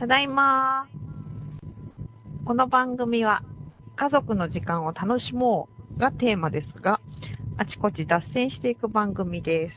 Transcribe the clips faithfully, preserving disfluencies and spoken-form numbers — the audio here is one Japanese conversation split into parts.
ただいま。この番組は家族の時間を楽しもうがテーマですが、あちこち脱線していく番組です。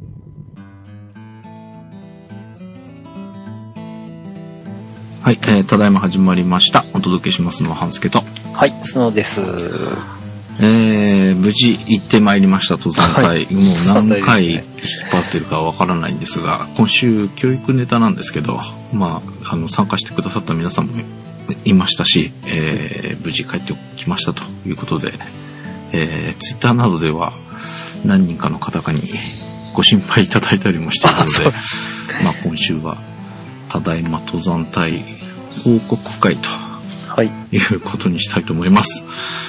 はい、えー、ただいま始まりました。お届けしますのは半助と。 はい、スノーです。 えー、無事行ってまいりました登山隊、はい、もう何回引っ張ってるかわからないんですが、今週教育ネタなんですけど、まあ、あの参加してくださった皆さんもいましたし、えー、無事帰ってきましたということで、えー、ツイッターなどでは何人かの方々にご心配いただいたりもしているので、まあ今週はただいま登山隊報告会ということにしたいと思います。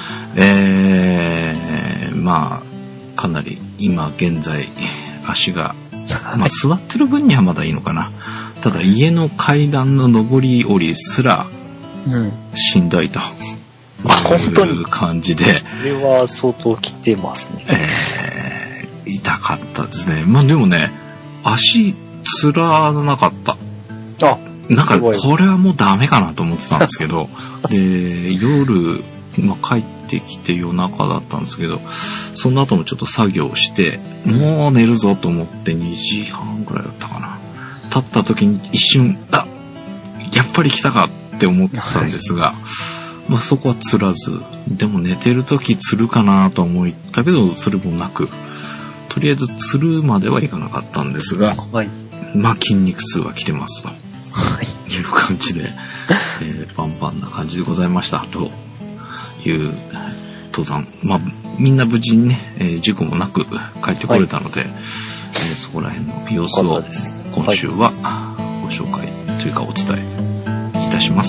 えー、まあかなり今現在足が、まあ、座ってる分にはまだいいのかな。ただ家の階段の上り下りすらしんどいという感じで、 それは相当きてますね。 えー、痛かったですね。まあでもね、足つらなかった。 あ、 なんかこれはもうダメかなと思ってたんですけどで夜、まあ、帰ってきて夜中だったんですけど、その後もちょっと作業してもう寝るぞと思ってにじはんぐらいだったかな、立った時に一瞬あやっぱり来たかって思ったんですが、まあ、そこはつらず、でも寝てる時つるかなと思ったけどそれもなく、とりあえずつるまではいかなかったんですが、はい、まあ筋肉痛は来てますと、はい、いう感じで、えー、パンパンな感じでございましたという登山、まあみんな無事にね、えー、事故もなく帰ってこれたので、はい、えー、そこら辺の様子を今週はご紹介というかお伝えいたします。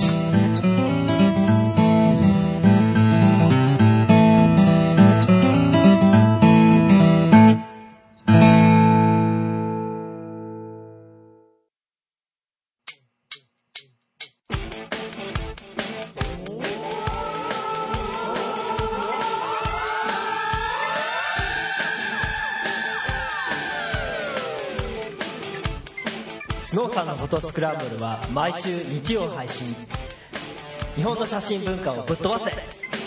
スノーさんのフォトスクランブルは毎週日曜配信。日本の写真文化をぶっ飛ばせ。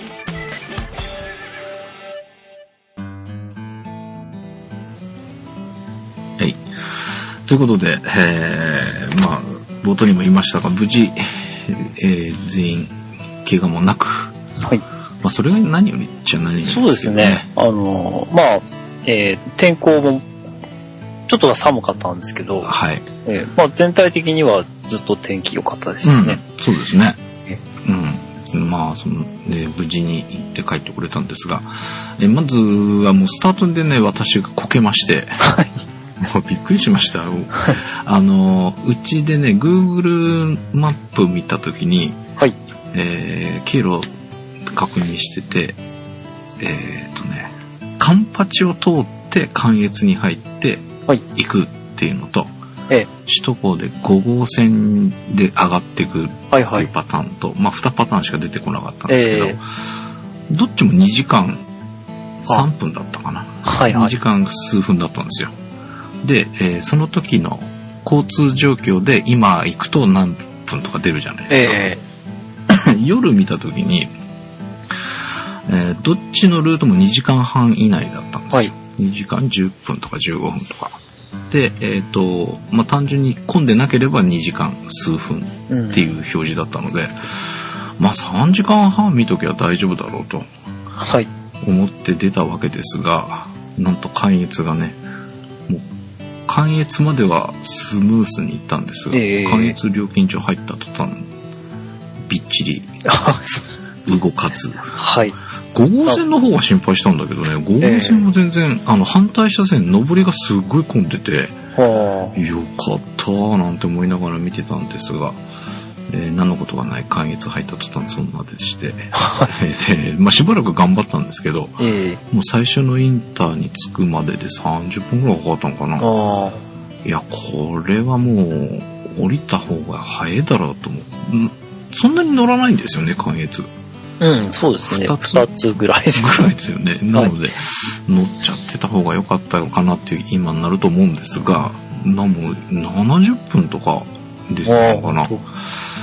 はい。ということで、えー、まあ冒頭にも言いましたが、無事、えー、全員怪我もなく、はい。まあそれが何よりじゃないんですけどね。 そうですね。あのまあ、えー、天候もちょっとは寒かったんですけど、はい、えーまあ、全体的にはずっと天気良かったですね、 うん、そうですね、うん、まあその、ね、無事に行って帰ってこれたんですが、えまずはもうスタートでね私がこけまして、はい、もうびっくりしましたあのうちでね Google マップ見た時に、はい、えー、経路確認してて、えー、っとねカンパチを通って関越に入って行くっていうのと、ええ、首都高でご号線で上がっていくっていうパターンと、はいはい、まあにパターンしか出てこなかったんですけど、えー、どっちもにじかんさんぷんだったかな、はいはい、にじかん数分だったんですよ。で、えー、その時の交通状況で今行くと何分とか出るじゃないですか、えー、夜見た時に、えー、どっちのルートもにじかんはん以内だったんですよ、はい、にじかんじゅっぷんとかじゅうごふんとかで、えっとまあ、単純に混んでなければにじかん数分っていう表示だったので、うん、まあさんじかんはん見ときゃ大丈夫だろうと思って出たわけですが、はい、なんと関越がねもう関越まではスムースに行ったんですが、えー、関越料金所入った途端びっちり動かず、はいご号線の方が心配したんだけどね、ご号線も全然、えー、あの反対車線上りがすっごい混んでて、はあ、よかったなんて思いながら見てたんですが、えー、何のことがない関越入った途端そんなでして、でまあ、しばらく頑張ったんですけど、えー、もう最初のインターに着くまででさんじゅっぷんぐらいかかったのかな。あいやこれはもう降りた方が早いだろうと思う。そんなに乗らないんですよね関越。 うん、そうですね。ふたつぐらいです。 ぐらいですよね。なので、はい、乗っちゃってた方が良かったのかなっていう今になると思うんですが、なもうななじゅっぷんとかですのかな。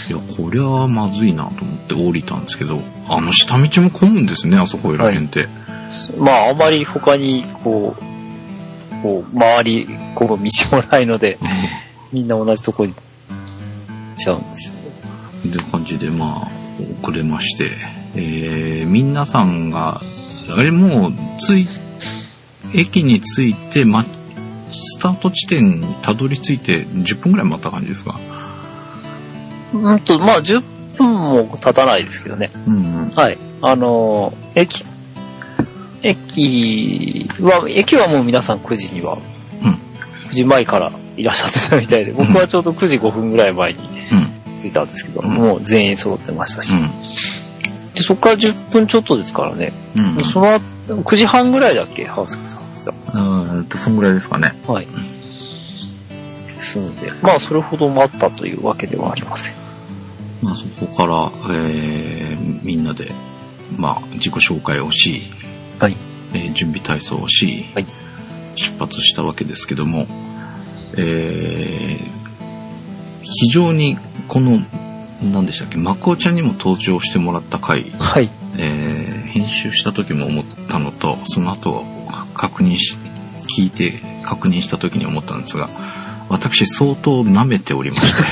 いや、こりゃまずいなと思って降りたんですけど、あの下道も混むんですね、あそこら辺って。はい、 まあ、あまり他に、こう、こう、周り、こう、道もないので、みんな同じとこに行っちゃうんですよ。 という感じで、まあ、遅れまして、えー、皆さんが、あれもう、つい、駅に着いて、ま、スタート地点にたどり着いてじゅっぷんぐらい待った感じですか？ うんと、まあ、じゅっぷんも経たないですけどね。うん、うん。はい。あの、駅、駅は、駅はもう皆さんくじには、うん、くじまえからいらっしゃってたみたいで、僕はちょうどくじごふんぐらい前に着いたんですけど、うん、もう全員揃ってましたし。うん、で、そこからじゅっぷんちょっとですからね。うん、その後、くじはんぐらいだっけ、ハウスケさん。 うんと、そんぐらいですかね。 はい。ですので、まあ、それほど待ったというわけではありません。 まあ、そこから、えー、みんなで、まあ、自己紹介をし、はい。えー、準備体操をし、はい。出発したわけですけども、えー、非常に、この、何でしたっけ、マコちゃんにも登場してもらった回、はい。えー、編集した時も思ったのと、その後、確認し、聞いて確認した時に思ったんですが、私相当舐めておりまして、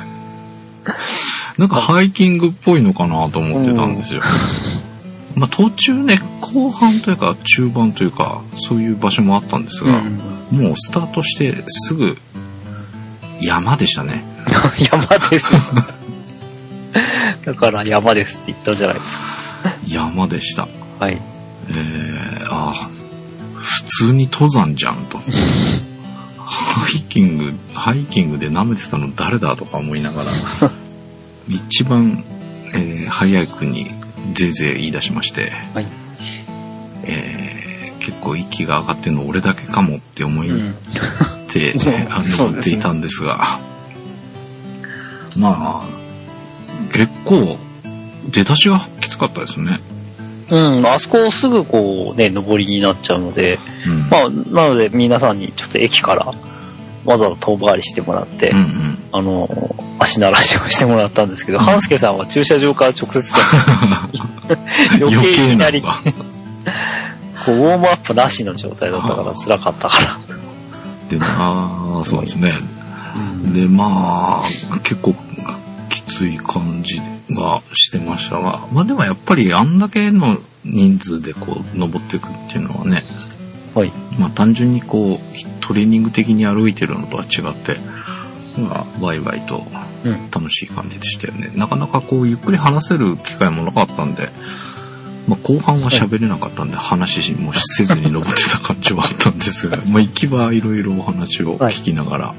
なんかハイキングっぽいのかなと思ってたんですよ。まあ途中ね、後半というか中盤というか、そういう場所もあったんですが、うん、もうスタートしてすぐ山でしたね。 山です。だから山ですって言ったじゃないですか。 山でした。 はい。 えー、ああ。普通に登山じゃんと。ハイキング、ハイキングで舐めてたの誰だとか思いながら、一番、えー、早くにぜいぜい言い出しまして、はい、えー、結構息が上がってるの俺だけかもって思いて、うん、あの、言っていたんですが、まあ、結構、出だしがきつかったですね。 うん、あそこすぐこうね、上りになっちゃうので、うん、まあ、なので皆さんにちょっと駅からわざわざ遠回りしてもらって、うんうん、あの、足慣らしをしてもらったんですけど、うん、半助さんは駐車場から直接余計になり、こう、ウォームアップなしの状態だったから辛かったから。 でな、そうですね。うん、で、まあ、結構きつい感じがしてましたが、まあでもやっぱりあんだけの人数でこう登っていくっていうのはね、はい、まあ単純にこうトレーニング的に歩いてるのとは違って、まあワイワイと楽しい感じでしたよね。うん、なかなかこうゆっくり話せる機会もなかったんで、まあ後半は喋れなかったんで、はい、話もせずに登ってた感じはあったんですが、まあ行きはいろいろお話を聞きながら、はい、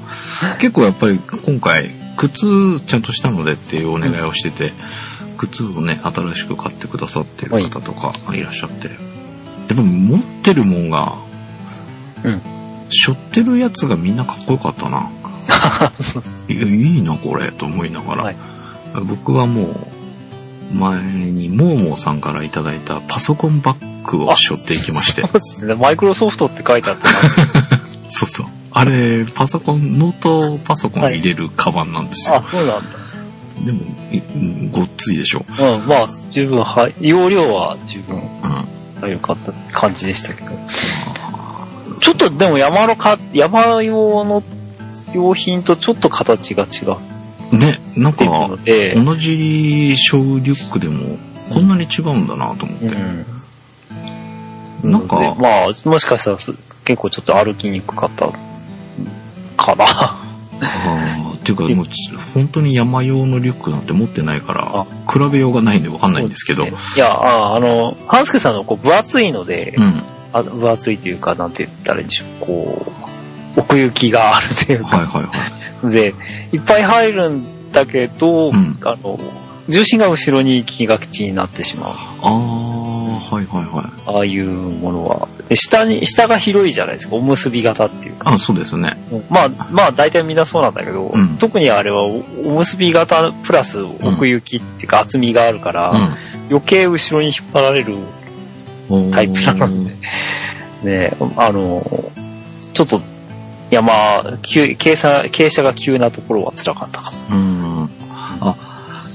結構やっぱり今回靴ちゃんとしたのでっていうお願いをしてて、うん、靴をね新しく買ってくださってる方とかいらっしゃって、やっぱ持ってるもんが、うん、背負ってるやつがみんなかっこよかったな。いや、いいなこれと思いながら、はい、僕はもう前にモーモーさんからいただいたパソコンバッグを背負っていきまして、 そうですね、マイクロソフトって書いてあってそうそう、あれパソコンノートパソコン入れるカバンなんですよ。 はい、あ、そうなんだ。 でもごっついでしょ。 うん、まあ十分、はい、容量は十分良かった感じでしたけど、うん、ちょっとでも山のか山用の用品とちょっと形が違うね。なんか同じ小リュックでもこんなに違うんだなと思って、うんうん、なんかまあもしかしたら結構ちょっと歩きにくかったかな。 あっていうかもう本当に山用のリュックなんて持ってないから比べようがないんで分かんないんですけど、ね、 いやああの半助さんのこう分厚いので、うん、あ分厚いというかなんて言ったらいいんでしょう、こう奥行きがあるというか、はいはいはい、でいっぱい入るんだけど、うん、あの重心が後ろに行きがちになってしまう。 ああ、はいはいはい。 ああいうものは。で下に、下が広いじゃないですか。おむすび型っていうか。 あ、そうですよね。 まあ、まあ大体みんなそうなんだけど、うん、特にあれはおむすび型プラス奥行きっていうか厚みがあるから、うん、余計後ろに引っ張られるタイプなので、ね、あの、ちょっと山、急傾斜、傾斜が急なところは辛かったかも。 うん。あ、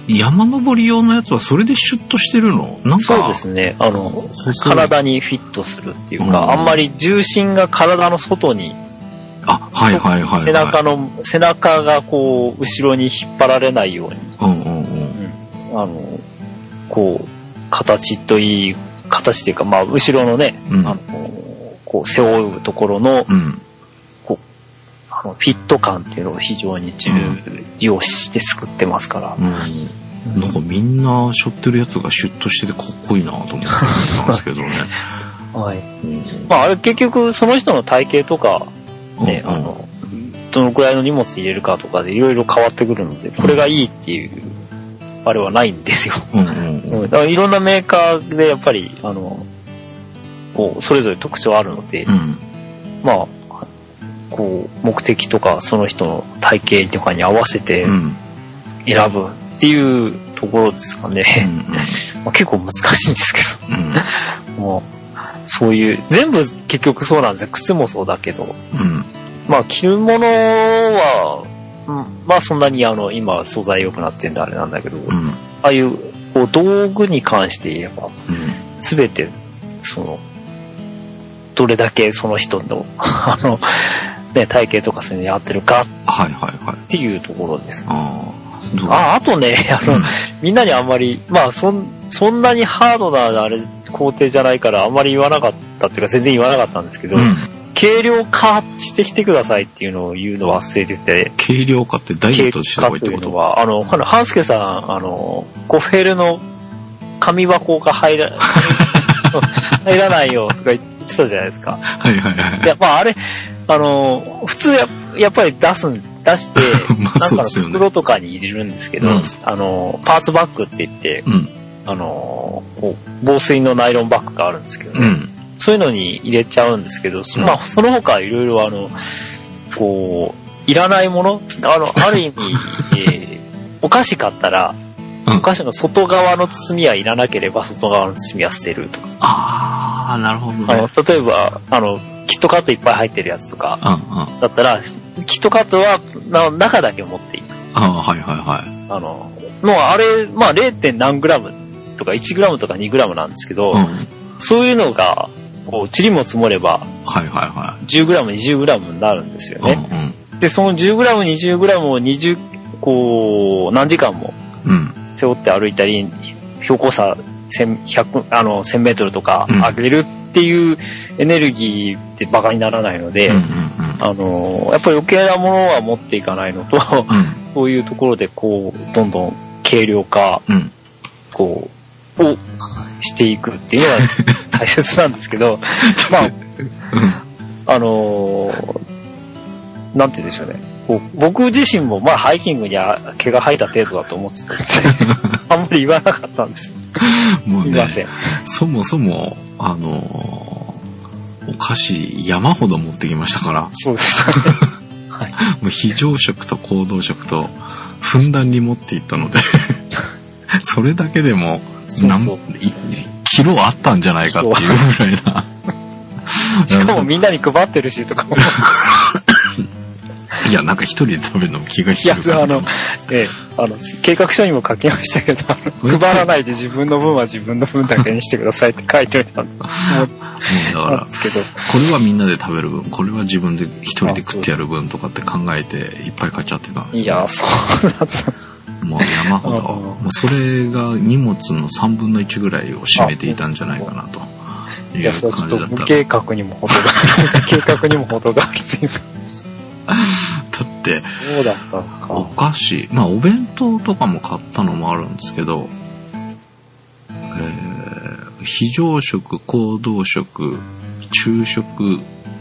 山登り用のやつはそれでシュッとしてるの？なんかそうですね。あの、体にフィットするっていうか、うん、あんまり重心が体の外に、 あ、はいはいはい、はい。 背中の、背中がこう、後ろに引っ張られないように。 うんうんうん。 うん、あの、こう、形といい、形っていうか、まあ、後ろのね、うん、あの、こう、背負うところの、うん、こう、あの、フィット感っていうのを非常に重要視して作ってますから。うんうん、なんかみんな背負ってるやつがシュッとしててかっこいいなと思ってたんですけどね。 はい。うん、まあ、あれ結局、その人の体型とか、ね、うんうん、あの、どのくらいの荷物入れるかとかでいろいろ変わってくるので、これがいいっていう、あれはないんですよ。うんうんうん、だからいろんなメーカーでやっぱり、あの、こう、それぞれ特徴あるので、うん、まあ、こう、目的とかその人の体型とかに合わせて選ぶっていうところですかね。うんうんまあ、結構難しいんですけど。うん、もうそういう、全部結局そうなんですよ。靴もそうだけど。うん、まあ、着るものは、うん、まあそんなにあの、今素材良くなってんであれなんだけど、うん、ああいう、こう、道具に関して言えば、すべ、うん、て、その、どれだけその人の、あの、ね、体型とかそういうのに合ってるか、 はいはいはい。 っていうところです。ああ、あとね、あの、うん、みんなにあんまり、まあそん、そんなにハードなあれ、工程じゃないからあんまり言わなかったっていうか全然言わなかったんですけど、うん、軽量化してきてくださいっていうのを言うのを忘れてて。 軽量化ってダイエットした方がいいってこと？ というのは、あの、半助さん、あの、コフェルの紙箱が入ら、入らないよとか言ってたじゃないですか。 はいはいはい。いや、まああれ、あの、普通や、やっぱり出す、出して、 まあそうですよね、 なんか袋とかに入れるんですけど、うん、あの、パーツバッグって言って、うん、あの、防水のナイロンバッグがあるんですけどね。うんそういうのに入れちゃうんですけど、うん、まあ、その他いろいろあの、こう、いらないものあの、ある意味、えー、お菓子買ったら、うん、お菓子の外側の包みはいらなければ、外側の包みは捨てるとか。 ああ、なるほどね。 あの、例えば、あの、キットカットいっぱい入ってるやつとか、うんうん、だったら、キットカットは、中だけ持っていく。 ああ、はいはいはい。 あの、の、あれ、まあ、れい. 何グラムとかいちグラムとかにグラムなんですけど、うん、そういうのが、こう、塵も積もれば、 はいはいはい。 じゅうグラム、にじゅうグラムになるんですよね。うんうん、で、そのじゅうグラム、にじゅうグラムをにじゅう、こう、何時間も背負って歩いたり、うん、標高差せん、ひゃく、あの、せんメートルとか上げるっていうエネルギーってバカにならないので、うんうんうん、あの、やっぱり余計なものは持っていかないのと、うん、そういうところでこう、どんどん軽量化、うん、こう、を、していくっていうのは大切なんですけど、まあ、あのー、なんて言うんでしょうね。こう僕自身もまあハイキングに毛が生えた程度だと思ってたので、あんまり言わなかったんです。 もうね、 すいません。 そもそも、あのー、お菓子山ほど持ってきましたから。 そうですね。はい。 もう非常食と行動食と、ふんだんに持っていったので、それだけでも、そうそうキロあったんじゃないかっていうぐらいな。 しかもみんなに配ってるしとかも。 いや、なんか一人で食べるのも気が引けるから。 いや、あの、ええ、あの、計画書にも書きましたけど、配らないで自分の分は自分の分だけにしてくださいって書いておいたんです。そうだから、これはみんなで食べる分、これは自分で一人で食ってやる分とかって考えていっぱい買っちゃってたんですよ。 いや、そうだった。 もう山ほど、もうそれが荷物のさんぶんのいちぐらいを占めていたんじゃないかなという感じだった。いや、それちょっと無計画にも程がある。計画にも程があるというか。 だって、 そうだったのか。 お菓子、まあお弁当とかも買ったのもあるんですけど、えー、非常食、行動食、昼食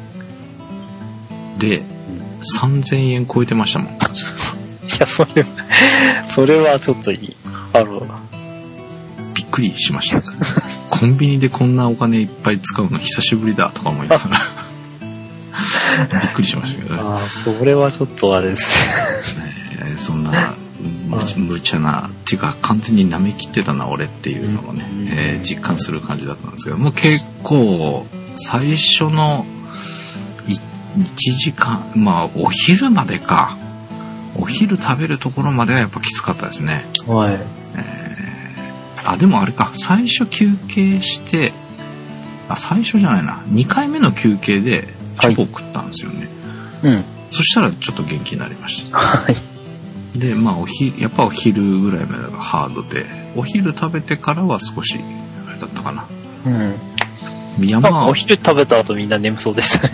でさんぜんえん超えてましたもん。いや、それ、それはちょっといい。あの、 びっくりしました。コンビニでこんなお金いっぱい使うの久しぶりだとか思いながら。びっくりしましたけどね。 ああ、それはちょっとあれですね。そんなむち、無茶な、っていうか完全に舐めきってたな俺っていうのをね、うんえー、実感する感じだったんですけど、もう結構最初のいちじかん、まあお昼までか。 お昼食べるところまではやっぱきつかったですね。 はい。えー、あ、でもあれか、最初休憩して、あ、最初じゃないな、にかいめの休憩でチョコを食ったんですよね。 はい、うん。 そしたらちょっと元気になりました。 はい。 で、まあおひ、やっぱお昼ぐらいまでがハードで、お昼食べてからは少し、あれだったかな。 うん。 山お昼食べた後みんな眠そうでしたね。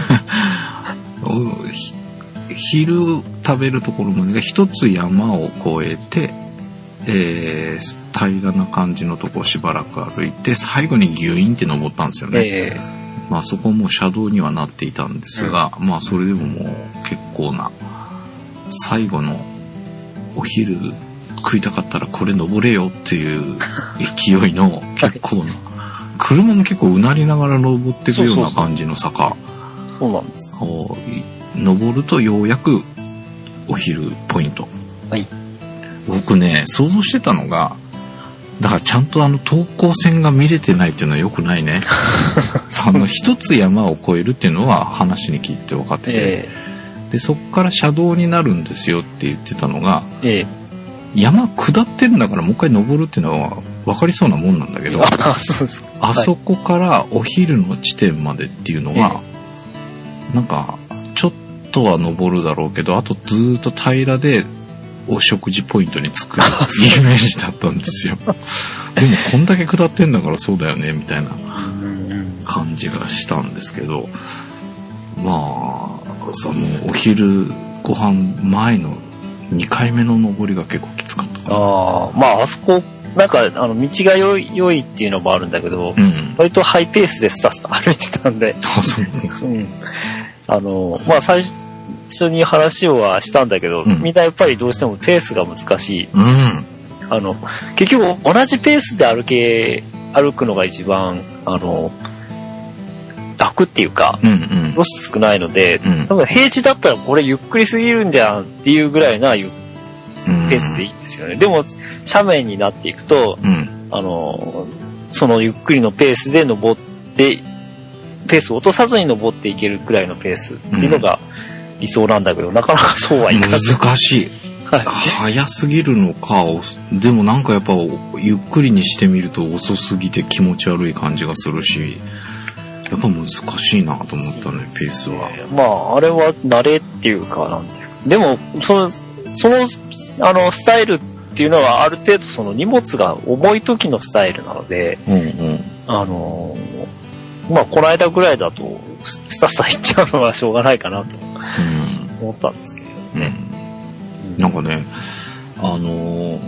昼食べるところまでが一つ山を越えて、えー、平らな感じのところをしばらく歩いて、最後にギュインって登ったんですよね。えー、まあそこも車道にはなっていたんですが、うん、まあそれでももう結構な、最後のお昼食いたかったらこれ登れよっていう勢いの結構な、車も結構うなりながら登っていくような感じの坂。 そうなんです。 登るとようやくお昼ポイント。 はい。 僕ね、想像してたのが、だからちゃんとあの等高線が見れてないっていうのは良くないね。あの一つ山を越えるっていうのは話に聞いて分かってて、えー、でそこから車道になるんですよって言ってたのが、えー、山下ってるんだからもう一回登るっていうのは分かりそうなもんなんだけど、 あ、そうです。 あそこからお昼の地点までっていうのは、えー、なんかちょっとは登るだろうけど、あとずーっと平らでお食事ポイントに着くイメージだったんですよ。でもこんだけ下ってんだからそうだよねみたいな感じがしたんですけど、まあそのお昼ご飯前のにかいめの登りが結構きつかったかな。 ああ、まああそこなんかあの道が良い良いっていうのもあるんだけど、うん、割とハイペースでスタスタ歩いてたんで、 あ、そう、 うん、あのまあ最初一緒に話をはしたんだけど、うん、みんなやっぱりどうしてもペースが難しい、うん、あの結局同じペースで歩け歩くのが一番あの楽っていうか、うんうん、ロス少ないので、うん、多分平地だったらこれゆっくりすぎるんじゃんっていうぐらいなペースでいいんですよね、うん、でも斜面になっていくと、うん、あのそのゆっくりのペースで登ってペースを落とさずに登っていけるくらいのペースっていうのが、うん理想なんだけど、なかなかそうはいかない。 難しい。はい、早すぎるのか、でもなんかやっぱゆっくりにしてみると遅すぎて気持ち悪い感じがするし、やっぱ難しいなと思ったね、ペースは。 えー、まあ、あれは慣れっていうか、なんていうか。でも、その、その、あの、スタイルっていうのはある程度その荷物が重い時のスタイルなので、うんうん、あの、まあ、この間ぐらいだと、スタスタいっちゃうのはしょうがないかなと思ったんですけどね。 うんうん、なんかね、あのー、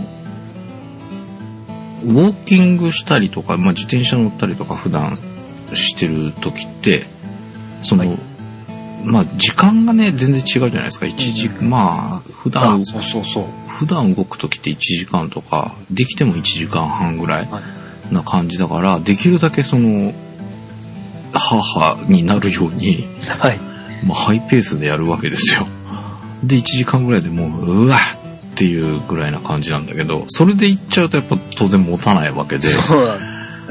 ウォーキングしたりとか、まあ、自転車乗ったりとか普段してる時って、その、はい、まあ、時間がね、全然違うじゃないですか。一時、うん、まあ、普段、 そうそうそう。 普段動く時っていちじかんとか、できてもいちじかんはんぐらいな感じだから、できるだけその、母になるように、はい、まあ、ハイペースでやるわけですよ。で、いちじかんぐらいでもう、うわっっていうぐらいな感じなんだけど、それで行っちゃうとやっぱ当然持たないわけで。 そうなんです。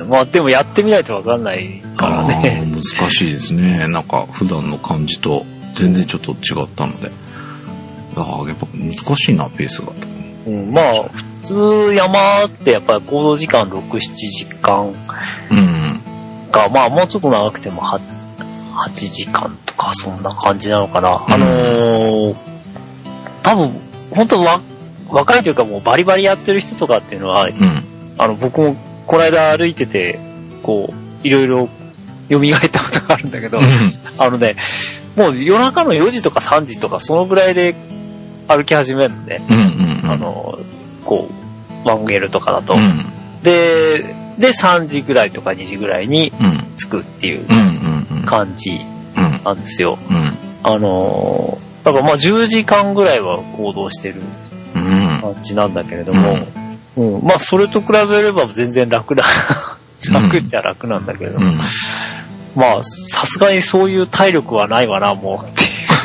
まあでもやってみないとわかんないからね。 難しいですね。なんか普段の感じと全然ちょっと違ったので。ああ、やっぱ難しいな、ペースが。 うん、まあ、普通山ってやっぱり行動時間ろく、ななじかん。うんが、まあもうちょっと長くても はちじかんとかそんな感じなのかな。うん、あのー、多分本当わ若いというかもうバリバリやってる人とかっていうのは、うん、あの僕もこの間歩いててこういろいろ蘇ったことがあるんだけど、うん、あのねもう夜中のよじとかさんじとかそのぐらいで歩き始めるんで、うんうんうん、あのこうワンゲルとかだと、うん、ででさんじぐらいとかにじぐらいに着くっていう感じなんですよ。うんうんうん、あのー、だからまあじゅうじかんぐらいは行動してる感じなんだけれども、うんうん、まあそれと比べれば全然楽だ楽っちゃ楽なんだけれども、うん、まあさすがにそういう体力はないわなもうって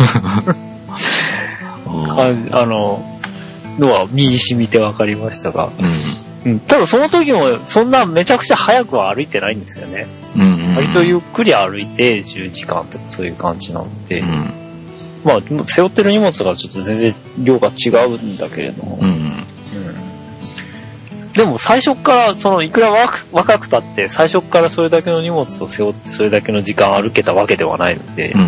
いう感じあののは身に染みて分かりましたが。うんうん、ただその時もそんなめちゃくちゃ早くは歩いてないんですよね。うんうんうん、割とゆっくり歩いてじゅうじかんとかそういう感じなので、うん、 まあ、背負ってる荷物がちょっと全然量が違うんだけれども。うん。うん、でも最初から、その、いくら若若くたって、最初からそれだけの荷物を背負って、それだけの時間歩けたわけではないので。うんうん。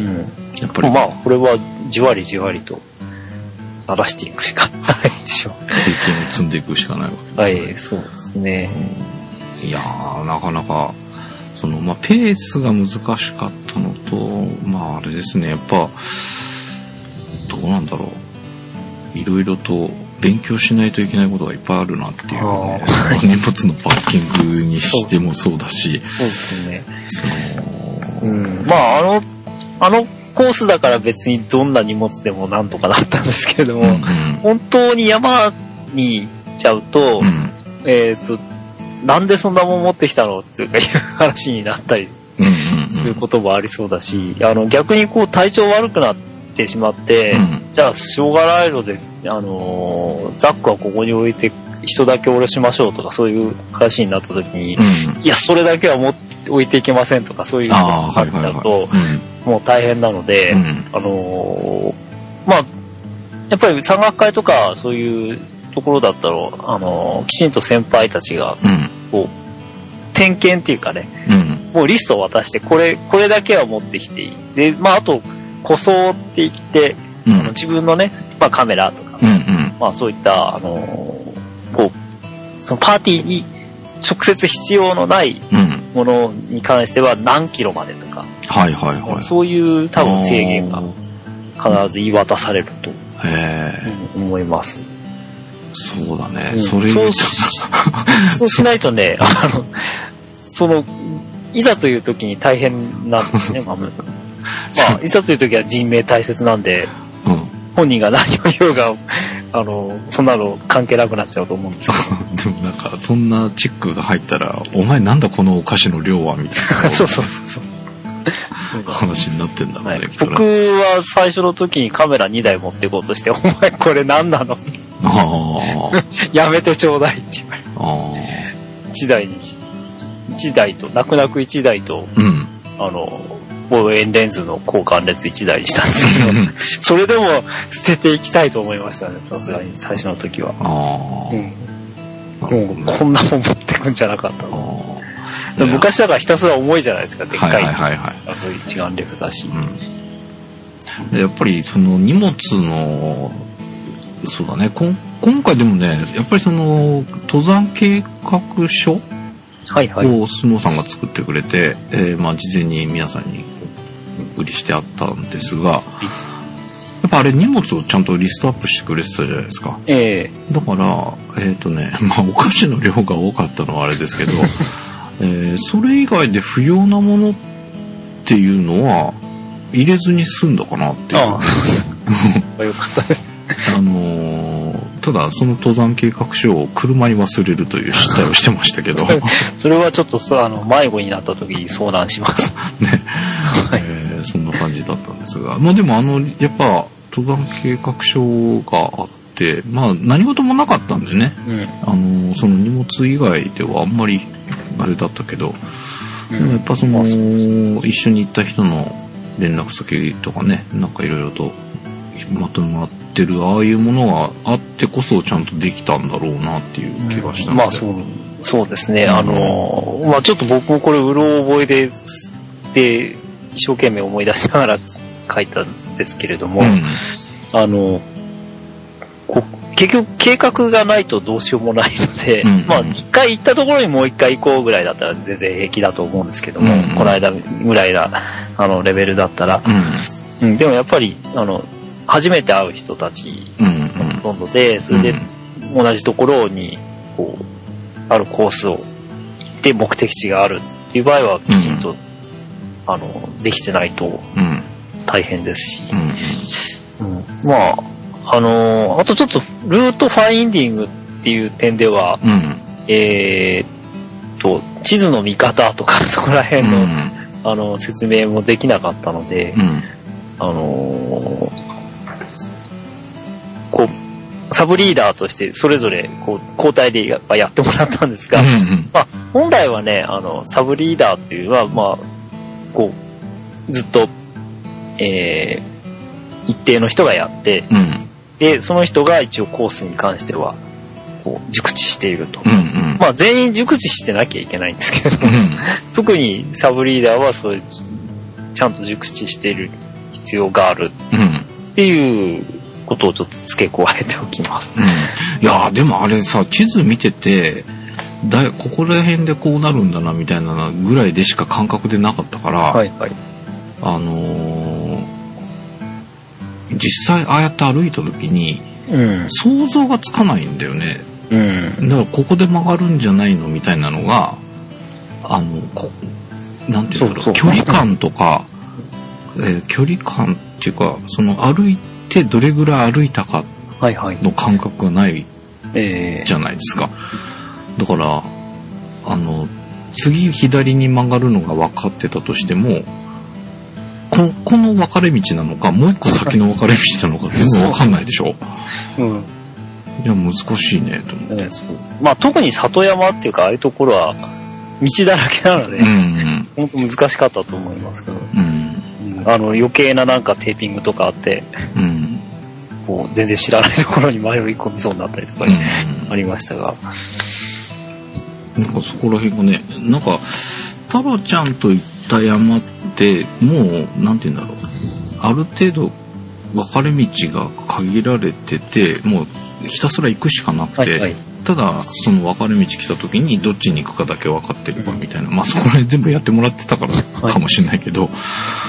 うん。やっぱり。まあ、これはじわりじわりと、慣らしていくしかないでしょう。経験を積んでいくしかないわけですね。 はい、そうですね。 うん、いやー、なかなか、その、まあ、ペースが難しかったのと、まあ、あれですね、やっぱ、どうなんだろう。いろいろと勉強しないといけないことがいっぱいあるなっていうね。荷物のパッキングにしてもそうだし。 そうですね。その、うん、まあ、あの、あのコースだから別にどんな荷物でもなんとかなったんですけれども、うんうん、本当に山に行っちゃうと、うん、えっと、なんでそんなもん持ってきたのっていうかいう話になったりすることもありそうだし、あの逆にこう体調悪くなってしまって、うん、じゃあしょうがないので、あのザックはここに置いて人だけ下ろしましょうとかそういう話になった時に、うん、いやそれだけは持って置いていけませんとかそういうのがあっちゃうともう大変なので、うん、あのまあやっぱり山岳会とかそういうところだったら、あのー、きちんと先輩たちが、こう、うん、点検っていうかね、うん、もうリストを渡して、これ、これだけは持ってきていい。で、まあ、あと、個装って言って、うん、あの自分のね、まあ、カメラとか、うんうん、まあ、そういった、あのー、こう、そのパーティーに直接必要のないものに関しては何キロまでとか、 はいはいはい。 そういう多分制限が必ず言い渡されると、うん、思います。 そうだね。 うん、 それそうし、そうしないとね、あの、その、いざという時に大変なんですね、まあ、まあ、いざという時は人命大切なんで、うん、本人が何を言おうが、あの、そんなの関係なくなっちゃうと思うんですけど。でもなんか、そんなチェックが入ったら、お前なんだこのお菓子の量はみたいな。 そうそうそうそう。 話になってんだろうね、はい、 僕は最初の時にカメラにだい持っていこうとして、お前これ何なのあやめてちょうだいって言われて。あいちだいに、いちだいと、泣く泣くいちだいと、うん、あの、望遠レンズの交換列いちだいにしたんですけど、それでも捨てていきたいと思いましたね、さすがに最初の時は。あうん、もうこんなもん持ってくんじゃなかったの。昔だからひたすら重いじゃないですか、でっかい。はいはいはい、はい。そういう一眼レフだし、 うん。やっぱりその荷物の、そうだね、こ今回でもね、やっぱりその登山計画書をはいはい、 スノーさんが作ってくれて、えー、まあ事前に皆さんに売りしてあったんですが、やっぱあれ荷物をちゃんとリストアップしてくれてたじゃないですか。ええー。だから、えっ、ー、とね、まあお菓子の量が多かったのはあれですけど、えー、それ以外で不要なものっていうのは入れずに済んだかなっていう。ああよかったです。 あのー、ただその登山計画書を車に忘れるという失態をしてましたけどそれはちょっとさあの迷子になった時に相談しますね、 はいえー、そんな感じだったんですが、まあでもあのやっぱ登山計画書があってまあ何事もなかったんでね、うん、あのその荷物以外ではあんまりあれだったけど、うん、やっぱその一緒に行った人の連絡先とかねなんかいろいろとまとまってるああいうものがあってこそちゃんとできたんだろうなっていう気がしたので、うん、 まあそうそうですね、うん、あのまあちょっと僕もこれうろ覚えでで一生懸命思い出しながら書いたんですけれども、うん、あのこ結局計画がないとどうしようもないので、うんうん、まあ一回行ったところにもう一回行こうぐらいだったら全然平気だと思うんですけども、うんうん、この間ぐらいなあのレベルだったら、うんうん、でもやっぱりあの初めて会う人たちのほとんどで、それで同じところにこうあるコースを行って目的地があるっていう場合はきちんと、うん、あのできてないと大変ですし、うんうん、まああのあとちょっとルートファインディングっていう点では、うん、えー、と地図の見方とかそこら辺の、うん、あの説明もできなかったので、うん、あのーこうサブリーダーとしてそれぞれこう交代で や, やってもらったんですが、うんうんまあ、本来はねあのサブリーダーっていうのは、まあ、こうずっと、えー、 一定の人がやって、うん、で、その人が一応コースに関しては、こう、熟知していると。うんうん、まあ全員熟知してなきゃいけないんですけど、うん、特にサブリーダーはそういう、ちゃんと熟知している必要があるっていうことをちょっと付け加えておきます。 うん、いやーでもあれさ、地図見てて、だここら辺でこうなるんだなみたいなぐらいでしか感覚でなかったから、はいはい、あのー、実際ああやって歩いた時に、うん、想像がつかないんだよね、うん、だからここで曲がるんじゃないのみたいなのがあのこなんていうんだろう、そうそう距離感とか、えー、距離感っていうかその歩いてどれぐらい歩いたかの感覚がないじゃないですか、はいはいえー、だからあの次左に曲がるのが分かってたとしてもこ, この分かれ道なのかもう一個先の分かれ道なのか全部分かんないでしょう、うん、いや難しいねと思って、ね、そうです。 まあ特に里山っていうかああいうところは道だらけなので、うんうん、本当難しかったと思いますけど、うんうん、あの余計ななんかテーピングとかあって、うん、こう全然知らないところに迷い込みそうになったりとかありましたが、 うん、なんかそこら辺がねなんか太郎ちゃんと行った山ってもうなんて言うんだろうある程度分かれ道が限られててもうひたすら行くしかなくて、はいはい、ただその分かれ道来た時にどっちに行くかだけ分かってればみたいな、まあそこら辺全部やってもらってたからかもしれないけど、はい、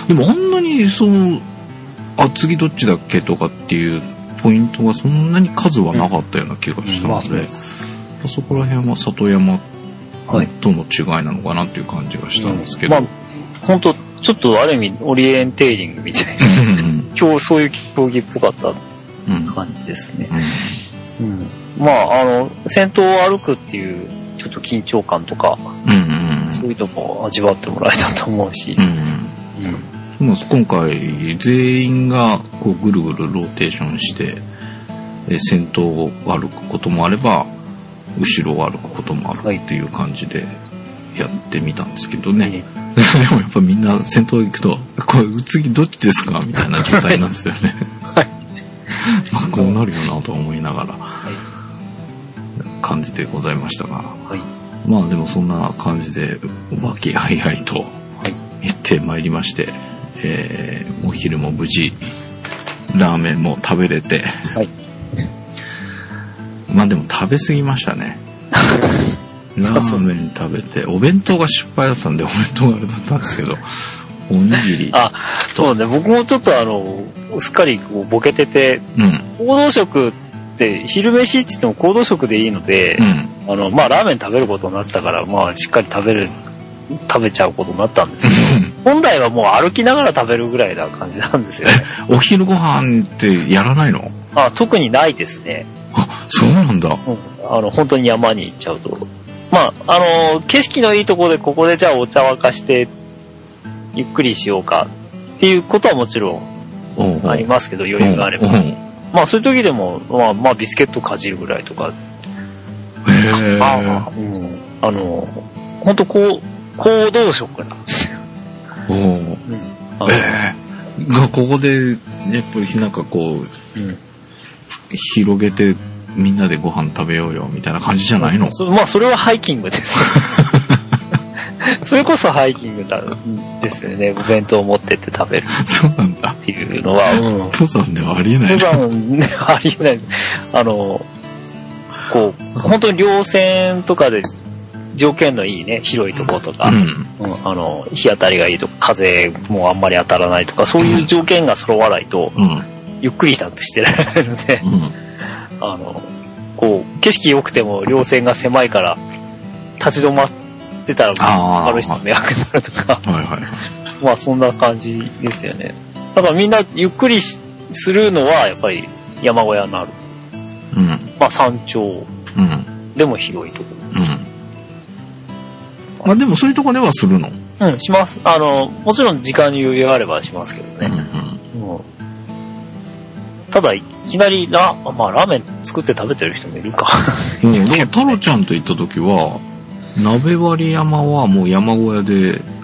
でもあんなにそのあ次どっちだっけとかっていうポイントがそんなに数はなかったような気がしたので、うんまあ、そこら辺は里山との違いなのかなっていう感じがしたんですけど、うんまあ、本当ちょっとある意味オリエンテーリングみたいな今日そういう競技っぽかった感じですね、うんうん、まああの先頭を歩くっていうちょっと緊張感とか、うんうん、そういうのも味わってもらえたと思うし、うんうんうん、今回全員がこうぐるぐるローテーションして先頭を歩くこともあれば後ろを歩くこともあるっていう感じでやってみたんですけどね、はい、でもやっぱみんな先頭行くとこれ次どっちですかみたいな状態なんですよね、はい、まあこうなるよなと思いながら感じでございましたが、はい、まあでもそんな感じで和気あいあいと行ってまいりまして、はいえー、お昼も無事ラーメンも食べれて、はい、まあでも食べ過ぎましたねラーメン食べてお弁当が失敗だったんでお弁当があれだったんですけどおにぎりあそうね僕もちょっとあのすっかりこうボケてて、うん、行動食って昼飯って言っても行動食でいいので、うん、あのまあラーメン食べることになったからまあしっかり食べる食べちゃうことになったんですけど本来はもう歩きながら食べるぐらいな感じなんですよねお昼ご飯ってやらないの？ あ特にないですね。 あそうなんだ、うん、 あの本当に山に行っちゃうとまああの景色のいいところでここでじゃあお茶沸かしてゆっくりしようかっていうことはもちろんありますけど余裕があればまあそういう時でもまあ、まあ、ビスケットかじるぐらいとかへあ、うん、あの本当こう行動食なんですよ。おうん、 えー、がここでやっぱりなんかこう、うん、広げてみんなでご飯食べようよみたいな感じじゃないの？ そまあそれはハイキングです。それこそハイキングなんですよね。お弁当を持ってって食べる。 そうなんだ。 っていうのは、うん、 登山ではありえない。 登山ではありえない。あのこう本当に稜線とかで条件のいいね広いところとか、うんうん、あの日当たりがいいとか風もあんまり当たらないとかそういう条件が揃わないと、うん、ゆっくりなんてしてられないので、うん、あのこう景色良くても稜線が狭いから立ち止まってたらある人迷惑になるとか、はいはい、まあそんな感じですよね。だからみんなゆっくりするのはやっぱり山小屋になる、うん、まあ山頂でも広いところ、うんまあ、でもそういうとこではするの？ うん、します。あの、もちろん時間に余裕があればしますけどね。うんうんうん、ただ、いきなりラ、まあ、ラーメン作って食べてる人もいるか。 うん、だから太郎ちゃんと行った時は、鍋割山はもう山小屋で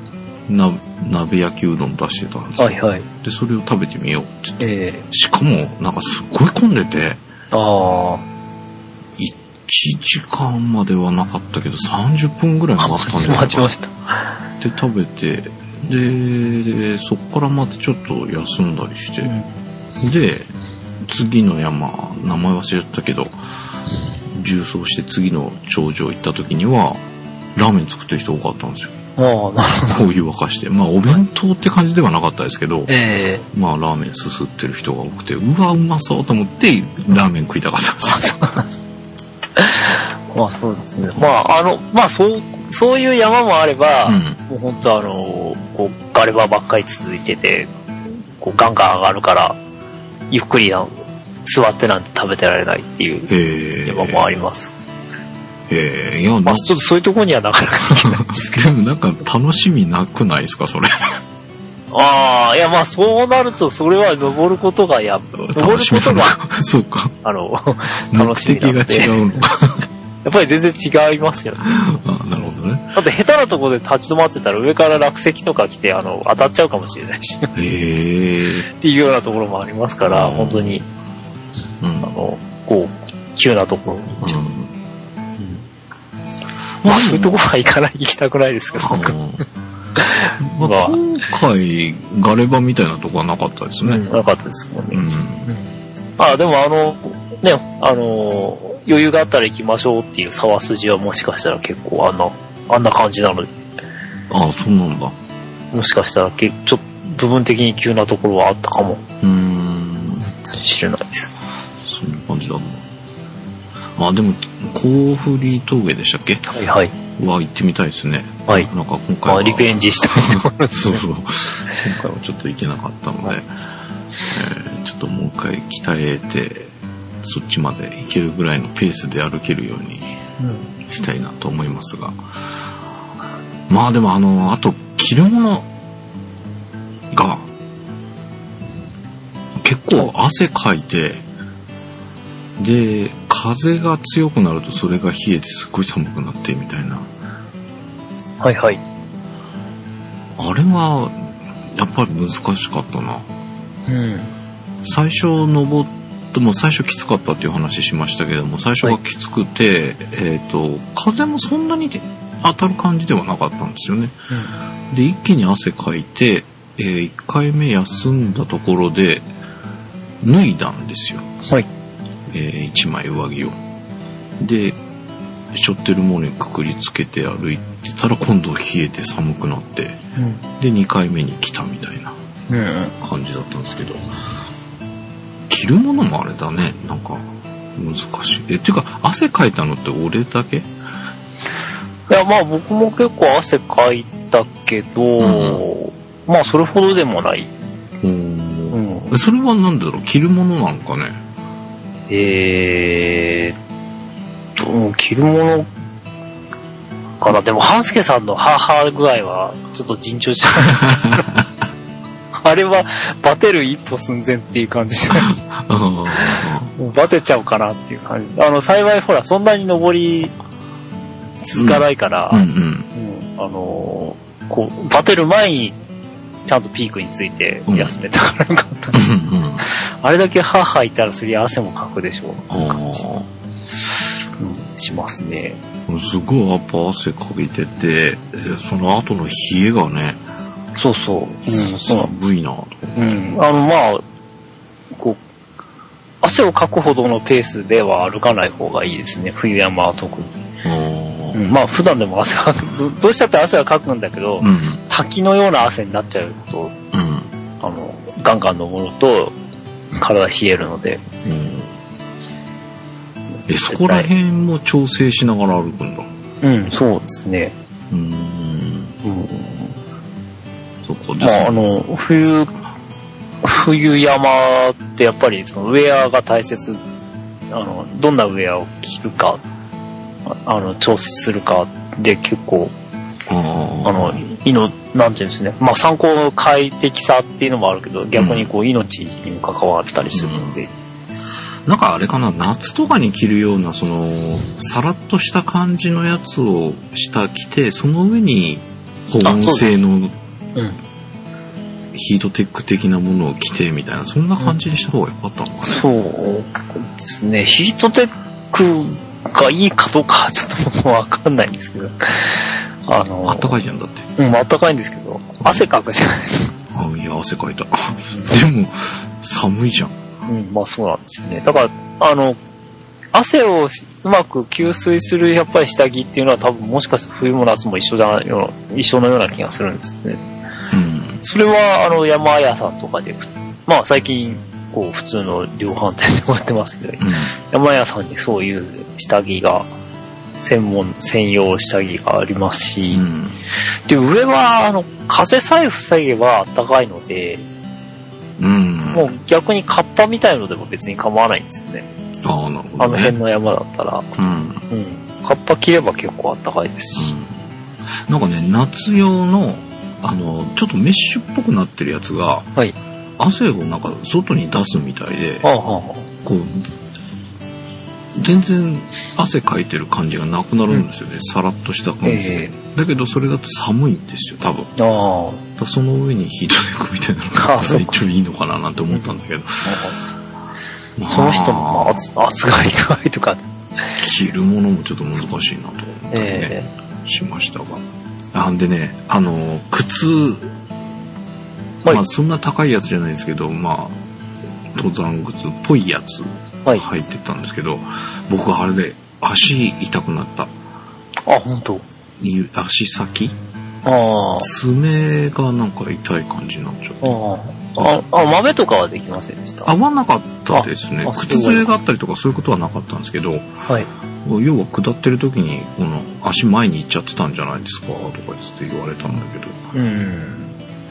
な鍋焼きうどん出してたんですよ。 はいはい。 で、それを食べてみようって言って。 えー、 しかも、なんかすっごい混んでて。 ああ。 いちじかんまではなかったけど、さんじゅっぷんぐらい待ったんで。 待ちました。 で、食べて、で、そっからまたちょっと休んだりして。うん、で、次の山、名前忘れちゃったけど、縦走して次の頂上行った時には、ラーメン作ってる人多かったんですよ。 ああ、なるほど。 お湯沸かして。まあ、お弁当って感じではなかったですけど、 えー、 まあ、ラーメンすすってる人が多くて、うわ、うまそうと思って、ラーメン食いたかったんですよ。 まあ、そうですね。まあ、あの、まあ、そう、そういう山もあれば、うん、もう本当あの、こう、ガレ場ばっかり続いてて、こう、ガンガン上がるから、ゆっくりな、座ってなんて食べてられないっていう山もあります。 ええー、いや、 まあ、ちょっとそういうところにはなかなか行けないですけど。 でもなんか楽しみなくないですか、それ。 ああ、いや、まあそうなると、それは登ることがや、登ることが、 そうか。 あの、楽しみなんで。 目的が違うのか。 やっぱり全然違いますよね。 ああ、なるほどね。 だって下手なところで立ち止まってたら上から落石とか来て、あの、当たっちゃうかもしれないし。へえ。 っていうようなところもありますから、本当に、うん、あの、こう、急なところに行っちゃう。うんまあそういうところは行かない、行きたくないですけど。まあ、今回、ガレ場みたいなとこはなかったですね。 うん、なかったですもんね。うん、ああ、でもあの、ね、あの、余裕があったら行きましょうっていう沢筋はもしかしたら結構あんな、あんな感じなので。 ああ、そうなんだ。 もしかしたらちょっと部分的に急なところはあったかも。うーん。しれないです。 そんな感じだな。あ、でも、甲府リ峠でしたっけ？ はいはい。 は行ってみたいですね。 はい。 なんか今回は。 まあ、リベンジしたいところですね。 そうそう。今回はちょっと行けなかったので、はい、えー、ちょっともう一回鍛えて、そっちまで行けるぐらいのペースで歩けるようにしたいなと思いますが。うん、まあでもあの、あと、着るものが、結構汗かいて、で、風が強くなるとそれが冷えてすっごい寒くなってみたいな。 はいはい。 あれは、やっぱり難しかったな。 うん。 最初登っても最初きつかったっていう話しましたけども、最初がきつくて、はい、えっと、風もそんなに当たる感じではなかったんですよね。うん、で、一気に汗かいて、えー、いっかいめ休んだところで脱いだんですよ。 はい。 えー、一枚上着を。で、背負ってるものにくくりつけて歩いてたら今度冷えて寒くなって、うん、で、にかいめに来たみたいな感じだったんですけど、着るものもあれだね、なんか難しい。え、っていうか、汗かいたのって俺だけ？いや、まあ僕も結構汗かいたけど、うん、まあそれほどでもない。 うん、それはなんだろう、着るものなんかね。 えーと、着るものかな。でも、半助さんのハーハー具合は、ちょっと尋常じゃない。あれは、バテる一歩寸前っていう感じじゃない。もうバテちゃうかなっていう感じ。あの、幸いほら、そんなに登り続かないから、うんうんうん、あの、こう、バテる前に、ちゃんとピークについて休めたからよかった、うんうんうん。あれだけハーハーいたらそりゃ汗もかくでしょうっていう感じ、うん、しますね。 すごいやっぱ汗かいてて、その後の冷えがね、 そうそう、うん、 寒いなと。 うん、あのまあこう汗をかくほどのペースでは歩かない方がいいですね。冬山は特に。うん、まあ普段でも汗はどうしたって汗はかくんだけど、うん、滝のような汗になっちゃうと、うん、あのガンガン登ると体冷えるので、うん、 えそこら辺も調整しながら歩くんだ。 うん、そうですね。うん、うん、 そこですね。 まああの冬冬山ってやっぱりそのウェアが大切。あのどんなウェアを着るか。あの調節するかで結構あのいのなんていうんですね、まあ参考の快適さっていうのもあるけど逆にこう命にも関わったりするので、 うん、なんかあれかな、夏とかに着るようなそのさらっとした感じのやつを下着てその上に保温性のうん、 ヒートテック的なものを着てみたいな、そんな感じにした方が良かったのかな。 そうですね。ヒートテックがいいかどうかはちょっともうわかんないんですけど。あの、 あったかいじゃんだって。 うん、あったかいんですけど、汗かくじゃないですか。 あ、いや、汗かいた。でも、寒いじゃん。 うん、まあそうなんですよね。だから、あの、汗をうまく吸水するやっぱり下着っていうのは多分もしかして冬も夏も一緒だような、一緒のような気がするんですね。うん。それは、あの、山屋さんとかで、まあ最近、こう、普通の量販店でも売ってますけど、うん、山屋さんにそういう下着が、専門、専用下着がありますし、うん、で、上は、あの、風さえ防げば暖かいので、うん、もう逆にカッパみたいのでも別に構わないんですよね。 ああ、なるほど、ね。 あの辺の山だったら。うん。うん。カッパ着れば結構暖かいですし。 うん、なんかね、夏用の、あの、ちょっとメッシュっぽくなってるやつが、はい。汗をなんか外に出すみたいで、はあはあ、こう、全然汗かいてる感じがなくなるんですよね。うん、さらっとした感じで、えー。だけどそれだと寒いんですよ、多分。ああ。その上にヒートテックみたいなのがあったら一応いいのかななんて思ったんだけど。 まあ、その人の暑がり具合とか。 着るものもちょっと難しいなと思ったりね、えー、しましたが。あんでね、あの、靴、はい、まあそんな高いやつじゃないですけど、まあ、登山靴っぽいやつ。入ってたんですけど、はい、僕はあれで足痛くなった。 あ、本当。 足先？ああ。爪がなんか痛い感じになっちゃって。 ああ。あ、豆とかはできませんでした？ 合わなかったですね。靴ずれがあったりとかそういうことはなかったんですけど、はい。要は下ってる時にこの足前に行っちゃってたんじゃないですかとかって言われたんだけど、うん。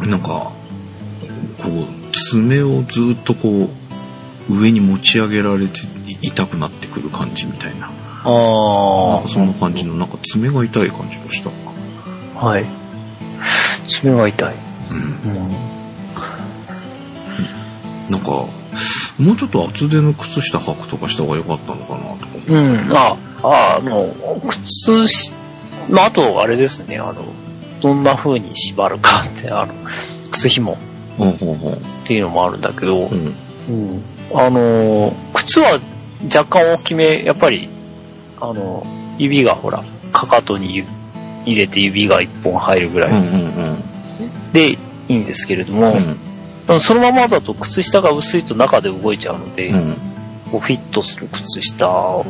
なんかこう爪をずっとこう。上に持ち上げられて痛くなってくる感じみたいな。ああ。なんかそんな感じの、なんか爪が痛い感じがした。 はい。爪が痛い。うん。うん、 なんか、もうちょっと厚手の靴下履くとかした方が良かったのかなとか。 うん。ああ、あの、靴し、まあ、あと、あれですね、あの、どんな風に縛るかって、あの、靴紐っていうのもあるんだけど、うん。うんあのー、靴は若干大きめ、やっぱり、あのー、指がほら、かかとに入れて指が一本入るぐらいでいいんですけれども、うん、そのままだと靴下が薄いと中で動いちゃうので、うん、こうフィットする靴下を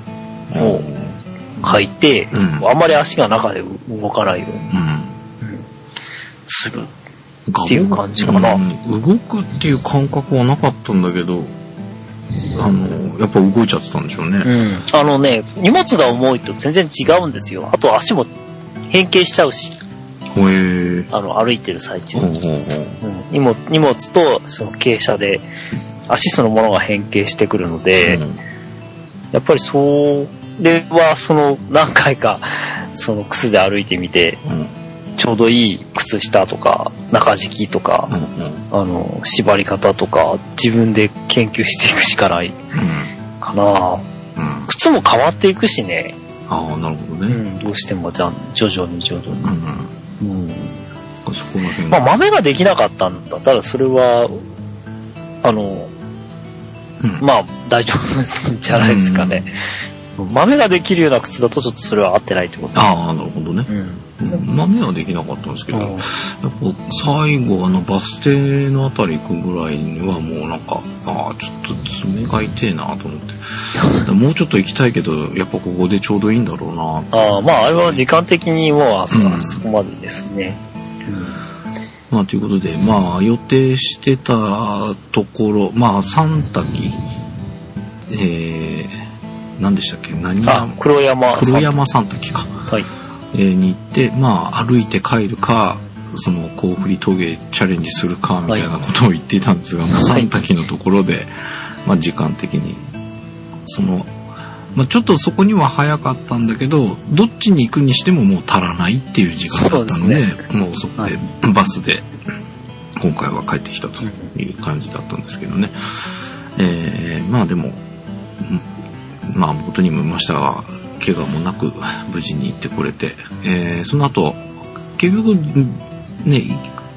履いて、うん、あんまり足が中で動かないように、うん、する。っていう感じかな、うん。 動くっていう感覚はなかったんだけど、あの、やっぱ動いちゃってたんでしょうね。 うん。あのね、荷物が重いと全然違うんですよ。あと足も変形しちゃうし。へー。あの、歩いてる最中に。うん、荷物、荷物とその傾斜で足そのものが変形してくるので、うん、やっぱりそれはその何回かその靴で歩いてみて、うんちょうどいい靴下とか中敷きとか、うんうん、あの縛り方とか自分で研究していくしかないかな、うんうん、靴も変わっていくしね。 ああなるほどね、うん、 どうしてもじゃん徐々に徐々に、うんうんうん、そこら辺まあ豆ができなかったんだただそれはあの、うん、まあ大丈夫じゃないですかね、うん、豆ができるような靴だとちょっとそれは合ってないってこと、ね、 ああなるほどね、うん豆はできなかったんですけど、やっぱ最後あのバス停のあたり行くぐらいにはもうなんかああちょっと爪が痛いなと思ってもうちょっと行きたいけどやっぱここでちょうどいいんだろうなああまああれは時間的にもうあそ、うん、そこまでですね、 うん、まあということでまあ予定してたところまあ三滝えー、何でしたっけ何あ黒山黒山三滝かはいに行ってまあ歩いて帰るかその甲振峠チャレンジするかみたいなことを言っていたんですが、はい、三滝のところで、まあ、時間的にその、まあ、ちょっとそこには早かったんだけどどっちに行くにしてももう足らないっていう時間だったので、ね、もうそこで、はい、バスで今回は帰ってきたという感じだったんですけどね、えー、まあでもまあ元にも言いましたが怪我もなく無事に行ってこれて、えー、その後結局ね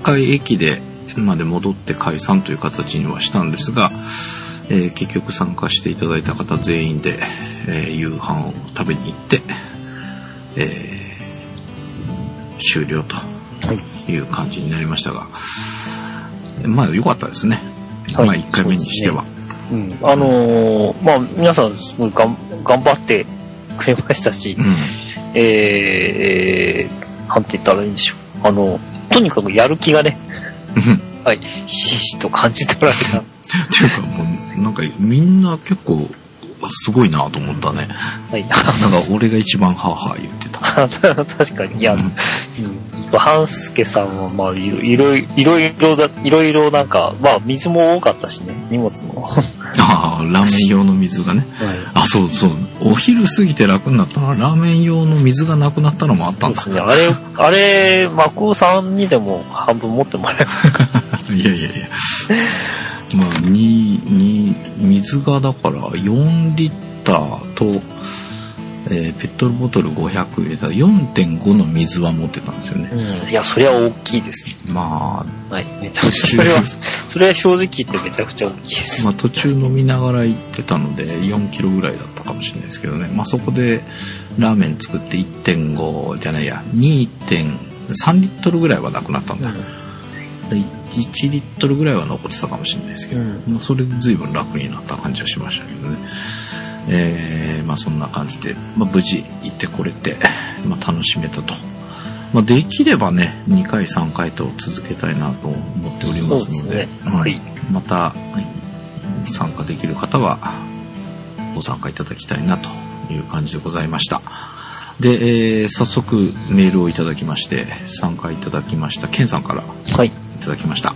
回駅でまで戻って解散という形にはしたんですが、えー、結局参加していただいた方全員で、えー、夕飯を食べに行って、えー、終了という感じになりましたが、はい、まあ良かったですね。はい、まあいっかいめにしては。 うん、あのー、まあ皆さんすごいがん頑張ってくれましたし、うん、えー、なんて言ったらいいんでしょう。あの、とにかくやる気がね、はい、ひしひしと感じ取られた。 っていうかもう、なんかみんな結構すごいなと思ったね。はい。なんか俺が一番ハーハー言ってた。 確かに。いや、うん。半助さんはまあいろいろいろいろだいろいろなんかまあ水も多かったしね、荷物も。 ああ、ラーメン用の水がね。はい、あ、そうそう。お昼過ぎて楽になったのはラーメン用の水がなくなったのもあったんだ。 そうですね。あれあれマコさんにでも半分持ってもらえば。 いやいやいや。まあにに水がだからよんリッターと。えー、ペットボトルごひゃく入れたら よんてんご の水は持ってたんですよね。 うん、いや、それは大きいです。 まあ、 はい、めちゃくちゃ、それは、それは正直言ってめちゃくちゃ大きいです。 まあ途中飲みながら行ってたのでよんキロぐらいだったかもしれないですけどね。まあそこでラーメン作って いってんご じゃないや、にてんさん リットルぐらいはなくなったんだ。うん、いちリットルぐらいは残ってたかもしれないですけど、うん、まあそれで随分楽になった感じはしましたけどね。えー、まあそんな感じで、まあ、無事行ってこれて、まあ、楽しめたと。まあ、できればねにかいさんかいと続けたいなと思っておりますの で, で、ねはい、また参加できる方はご参加いただきたいなという感じでございました。で、えー、早速メールをいただきまして参加いただきましたケンさんからいただきました。はい、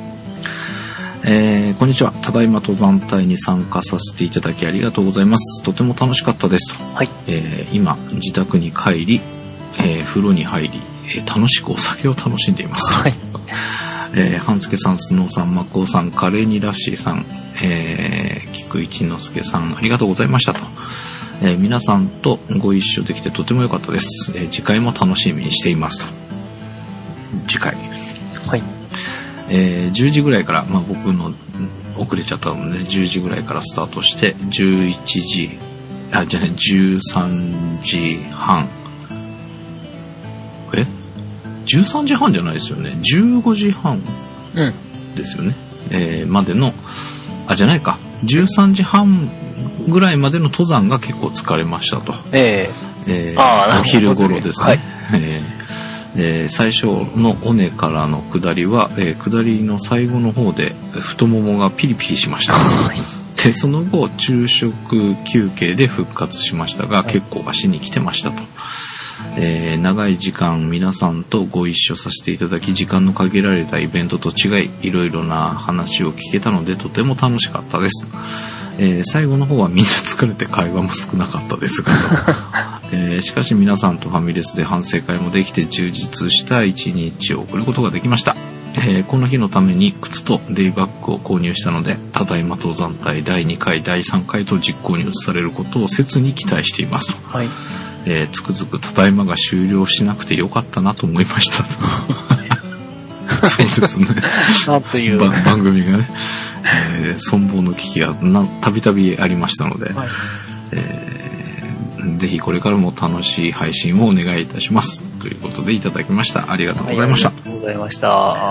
えー、こんにちは。ただいま登山隊に参加させていただきありがとうございます。とても楽しかったですと。はい、えー、今自宅に帰り、えー、風呂に入り、えー、楽しくお酒を楽しんでいます。はい、えー、半助さん、スノーさん、マコウさん、カレーニラッシーさん、えー、菊一之助さんありがとうございましたと。えー、皆さんとご一緒できてとても良かったです。えー、次回も楽しみにしていますと。次回。はい。えー、じゅうじぐらいから、まあ、僕の遅れちゃったのでじゅうじぐらいからスタートしてじゅういちじあじゃあねじゅうさんじはんえじゅうさんじはんじゃないですよねじゅうごじはんですよね、うん、えー、までのあじゃないかじゅうさんじはんぐらいまでの登山が結構疲れましたと、えーえー、あお昼頃ですね、はいえーえー、最初の尾根からの下りは、えー、下りの最後の方で太ももがピリピリしました。で、その後昼食休憩で復活しましたが、結構足に来てましたと。えー、長い時間皆さんとご一緒させていただき、時間の限られたイベントと違い、いろいろな話を聞けたのでとても楽しかったです。えー、最後の方はみんな疲れて会話も少なかったですが、えー、しかし皆さんとファミレスで反省会もできて充実した一日を送ることができました。えー、この日のために靴とデイバッグを購入したので、ただいま登山隊だいにかいだいさんかいと実行に移されることを切に期待していますと、はいえー、つくづくただいまが終了しなくてよかったなと思いましたとそうですねなんという番組がね、えー、存亡の危機がたびたびありましたので、はいえー、ぜひこれからも楽しい配信をお願いいたしますということでいただきました。ありがとうございました。 はい、ありがとうございました。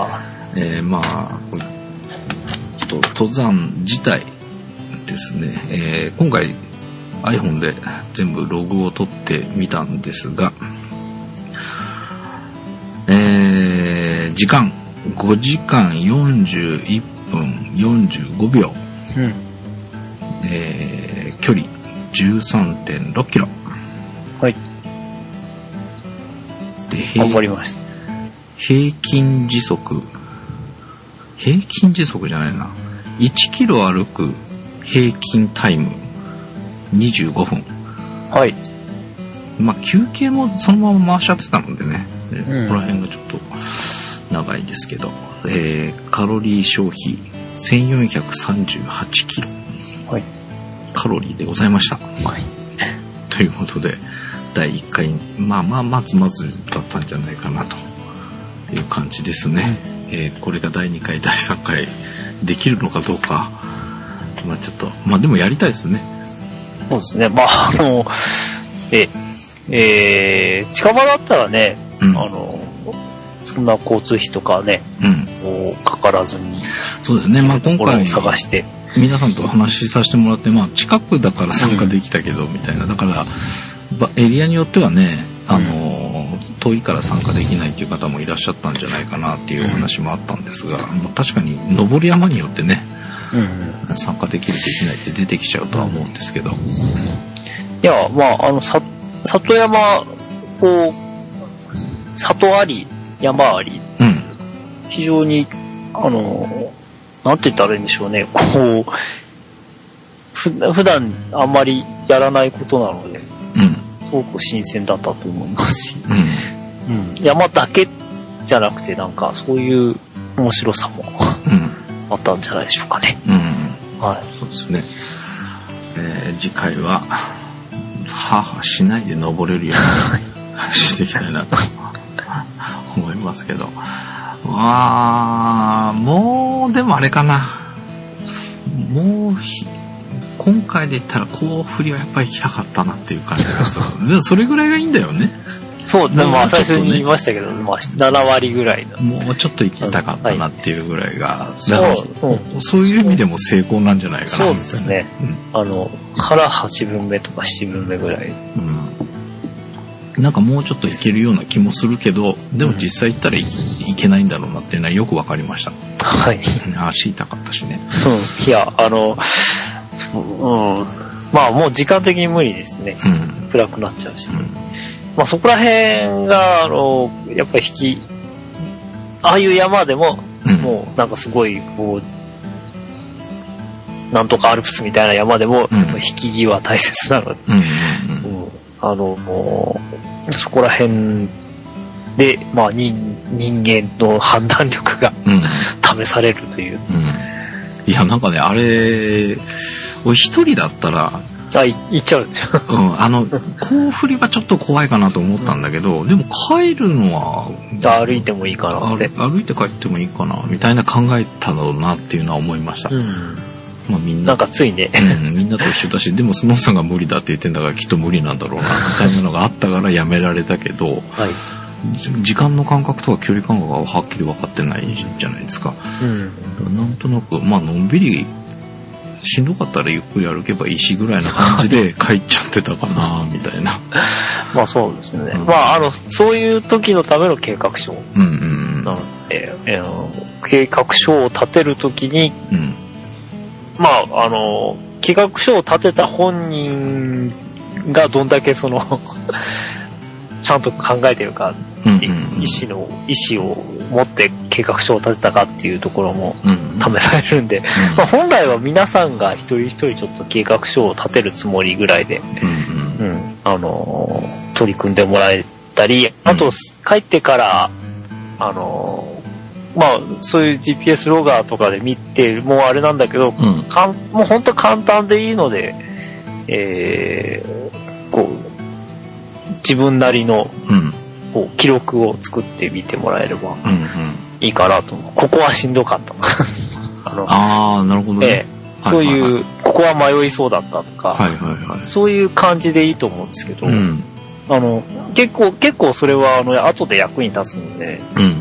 えー、まあと登山自体ですね、えー、今回 iPhone で全部ログを取ってみたんですが、えー、時間ごじかんよんじゅういっぷんよんじゅうごびょう、うんえー、距離 じゅうさんてんろっキロ。 はい。 で頑張りました。 平均時速平均時速じゃないな。いちキロ歩く平均タイムにじゅうごふん。 はい。 まあ休憩もそのまま回しちゃってたのでね、うん、ここら辺がちょっと長いですけど、えー、カロリー消費せんよんひゃくさんじゅうはちキロ、はい、カロリーでございました。はい。ということでだいいっかいまあまあまずまずだったんじゃないかなという感じですね。 えー、これがだいにかいだいさんかいできるのかどうか、まあちょっとまあでもやりたいですね。 そうですね。まああのええー、近場だったらね、うん、あのそんな交通費とかね、うん、こうかからずに、 そうですね。まあ今回探して皆さんとお話しさせてもらって、まあ近くだから参加できたけど、うん、みたいな、だからエリアによってはね、あの、うん、遠いから参加できないという方もいらっしゃったんじゃないかなっていう話もあったんですが、うん、まあ、確かに登り山によってね、うん、参加できるできないって出てきちゃうとは思うんですけど、うん、いやまああのさ里山こう里あり山あり、うん、非常にあのなんて言ったらいいんでしょうね、こうふ普段あんまりやらないことなので、うん、すごく新鮮だったと思いますし、うんうん、山だけじゃなくてなんかそういう面白さも、うん、あったんじゃないでしょうかね。うん、 はい、そうですね。えー、次回はははしないで登れるようにしていきたいなと思いますけど、あーもうでもあれかな、もう今回で言ったら甲府りはやっぱり行きたかったなっていう感じがする。それぐらいがいいんだよね。 そう、でも最初に言いましたけど、まあ、ななわりぐらいの。 もうちょっと行きたかったなっていうぐらいが、はい、そう、うん、そういう意味でも成功なんじゃないかなみたいな。 そうですね。うん、あの、からはちぶんめとかしちぶんめぐらい。 うん、なんかもうちょっと行けるような気もするけど、でも実際行ったら い,、うん、いけないんだろうなっていうのはよくわかりました。 はい。 足痛かったしね。 うん。いや、あの、そう、うん。まあもう時間的に無理ですね。うん、暗くなっちゃうし、ね。うん、まあそこら辺が、あの、やっぱり引き、ああいう山でも、うん、もうなんかすごい、こう、なんとかアルプスみたいな山でも、うん、やっぱ引き際は大切なので、うんうんうん、あの、もうそこら辺で、まあ人、人間の判断力が、うん、試されるという。うん、 いや、なんかね、あれ、俺一人だったら、 あ、行っちゃう。 うん、あの、甲府りはちょっと怖いかなと思ったんだけど、うん、でも帰るのは、 歩いてもいいかなって。 歩いて帰ってもいいかな、みたいな考えたのなっていうのは思いました。うん、まあみんな。 なんかついね。 うん、みんなと一緒だし、でもスノーさんが無理だって言ってんだからきっと無理なんだろうな、みたいなのがあったからやめられたけど、はい、時間の感覚とか距離感覚がはっきり分かってないじゃないですか。うん、なんとなく、まあのんびり、しんどかったらゆっくり歩けばいいしぐらいな感じで帰っちゃってたかなみたいな。 まあそうですね。うん、まああのそういう時のための計画書なので、うんうんえー、計画書を立てる時に、うん、まああの計画書を立てた本人がどんだけそのちゃんと考えてるかっていう意思の意思を持って計画書を立てたかっていうところも試されるんで、うんうんまあ、本来は皆さんが一人一人ちょっと計画書を立てるつもりぐらいで、うんうんうん、あの取り組んでもらえたり、あと帰ってからあのまあそういう ジーピーエス ロガーとかで見てもうあれなんだけど、うん、かんもう本当簡単でいいので、えー、こう自分なりの、うんこう記録を作ってみてもらえればいいかなと思う。ここはしんどかったあのあーなるほどね、えー、そういう、はいはいはい、ここは迷いそうだったとか、はいはいはい、そういう感じでいいと思うんですけど、うん、あの結構結構それはあの後で役に立つので、うんうん、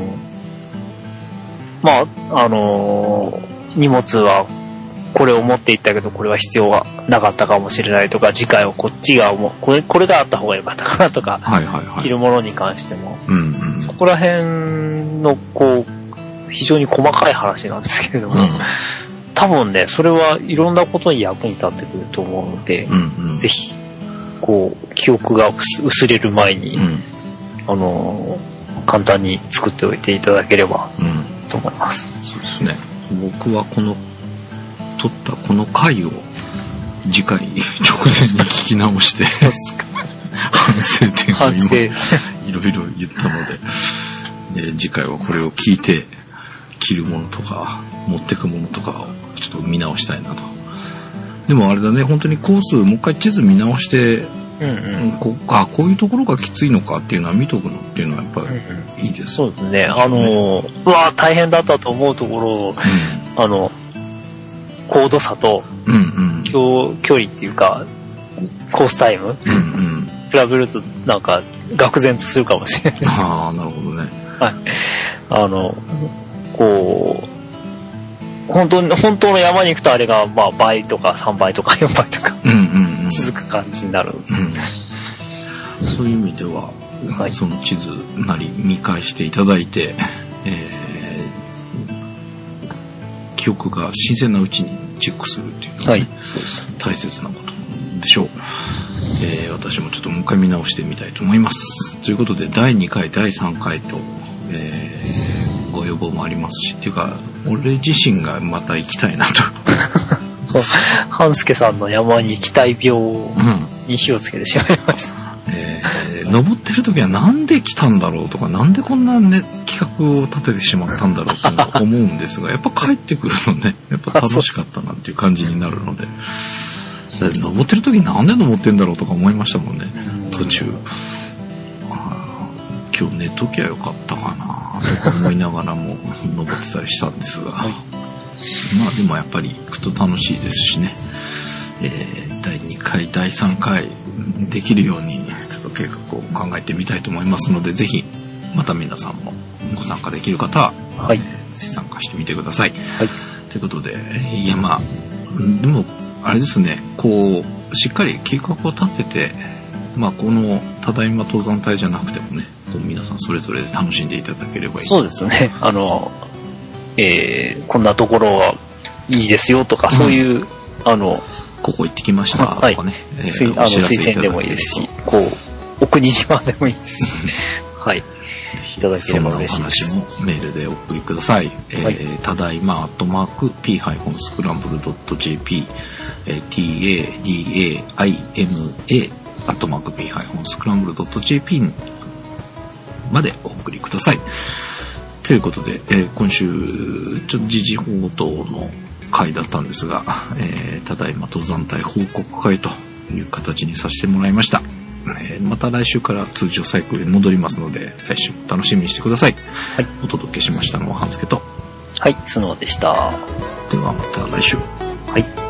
まああのー、荷物はこれを持っていったけどこれは必要がなかったかもしれないとか、次回はこっちがもうこれこれがあった方が良かったかなとか、はいはいはい、着るものに関しても、うんうん、そこら辺のこう非常に細かい話なんですけれども、うん、多分ねそれはいろんなことに役に立ってくると思うので、うんうん、ぜひこう記憶が薄れる前に、うん、あの簡単に作っておいていただければ、うん、と思います。 そうですね。僕はこの撮ったこの回を次回直前に聞き直して反省点を今いろいろ言ったので、えー、次回はこれを聞いて着るものとか持ってくものとかをちょっと見直したいなと。でもあれだね、本当にコースもう一回地図見直して、 うんうん、 こあこういうところがきついのかっていうのは見とくのっていうのはやっぱりいいです、 うんうん、そうですね。あのうわ大変だったと思うところを、うん、あの高度差と、うんうん、距, 距離っていうかコースタイム、うんうん、比べるとなんか愕然とするかもしれないです。 ああなるほどね。 はい。あのこう本当に本当の山に行くとあれがまあ倍とかさんばいとかよんばいとか、うんうんうん、続く感じになる、うん、 そういう意味では、はい、その地図なり見返していただいて、えー、記憶が新鮮なうちにチェックするっていうのが、ね、はい、そうです。大切なことでしょう。えー、私もちょっともう一回見直してみたいと思います。ということでだいにかいだいさんかいと、えー、ご要望もありますしっていうか俺自身がまた行きたいなと半助さんの山に行きたい病に火をつけてしまいました、 うんえー、登ってる時はなんで来たんだろうとかなんでこんな、ね、企画を立ててしまったんだろうと思うんですがやっぱ帰ってくるとねやっぱ楽しかったなっていう感じになるので登ってる時なんで登ってんだろうとか思いましたもんね途中。今日寝ときゃよかったかなとか思いながらも登ってたりしたんですが、はい、まあでもやっぱり行くと楽しいですしね、えー、だいにかいだいさんかいできるようにちょっと計画を考えてみたいと思いますのでぜひまた皆さんもご参加できる方は、はいえー、ぜひ参加してみてください、はい、ということでいやまあでもあれですねこうしっかり計画を立ててまあこのただいま登山隊じゃなくてもね皆さんそれぞれで楽しんでいただければいい。 そうですね。あの、えー、こんなところはいいですよとか、うん、そういう、あの、 ここ行ってきましたとかね。はいえー、あの推薦でもいいですし、こう、お国自慢でもいいですし、はい。いただければ嬉しいです。 そんなお話もメールでお送りください。はい、えー、ただいま、アットマーク、p-スクランブルドットジェーピー、えー、tadaima、アットマーク、p-スクランブルドットジェーピー、までお送りください。ということで、えー、今週ちょっと時事報道の回だったんですが、えー、ただいま登山隊報告会という形にさせてもらいました。えー、また来週から通常サイクルに戻りますので、来週も楽しみにしてください。はい、お届けしましたのは半助と、 はい、角でした。 ではまた来週。 はい。